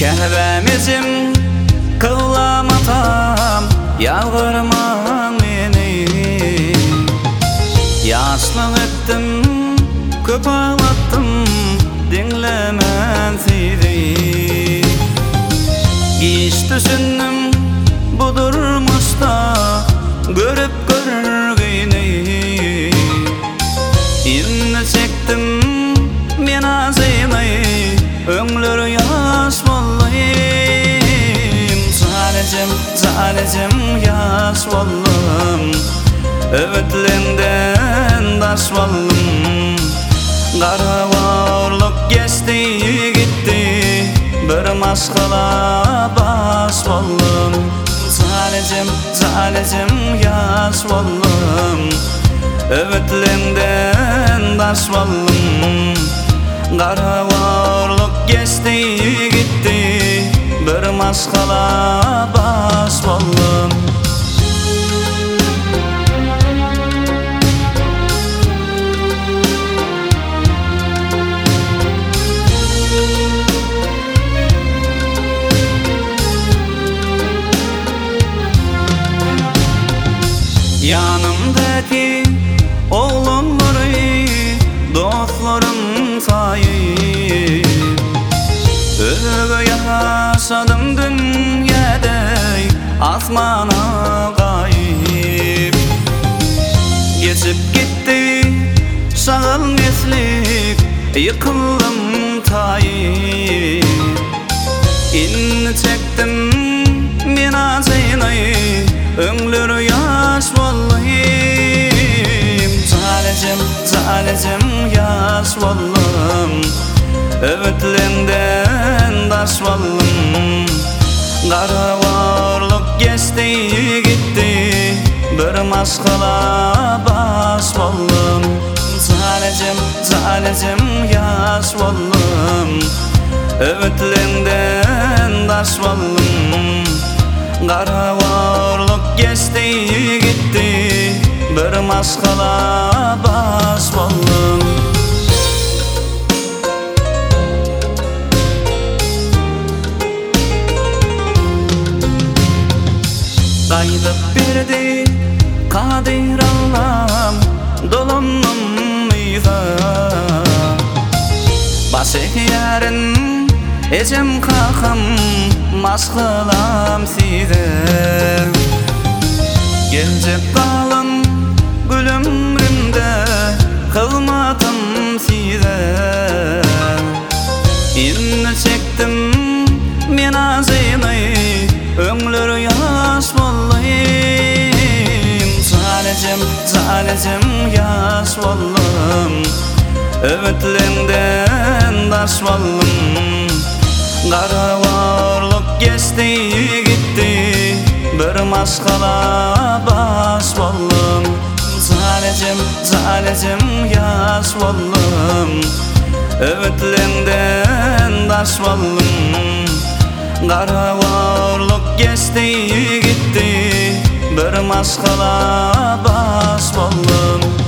Kehbemizim kıllamatam yağırman meni. Yaşlık ettim, köp ağlattım, dinlemen sizi. Giş düşündüm, budurmuşta görüp görgeyni. İnne çektim men azynay, öňleri ýaş bollayım. Zalecem ýaş bollum, öwütlenden daş bollum. Gara warlyk geçdi gitti, bir maşgala baş bollum. Zalecem ýaş bollum, öwütlenden daş bollum. Gara warlyk geçdi gitti, bir maşgala baş bollum. Yanımdaki oğlumları, dostlarım sayıp, öge yaşadım dünyada, asmana kayıp. Geçip gitti şağıl neslik, yıkıldım tayip. İnni çektim men azynay, öňleri ýaş bollayım. Zalecem ýaş bollum, öwütlenden daş bollum. Gara warlyk geçdi gitti, bir maşgala baş bollum. Zalecem ýaş bollum, öwütlenden daş bollum. Gara warlyk geçdi gitti, bir maşgala baş bollum. Gaýdyp berdi Kadir Allah'ım, dolunum ýyza. Başyaryn ejem kakam, maşgalam size. Geljek kalın gül ömrümde, kılmatım size. İnne çektim men azynay, öňleri ýaş bollayım. Zalecem ýaş bollum, öwütlenden daş bollum. Gara warlyk geçdi gitti, bir maşgala baş bollum. Zalecem ýaş bollum, öwütlenden daş bollum. Gara warlyk geçdi gitti, bir maşgala baş bollum.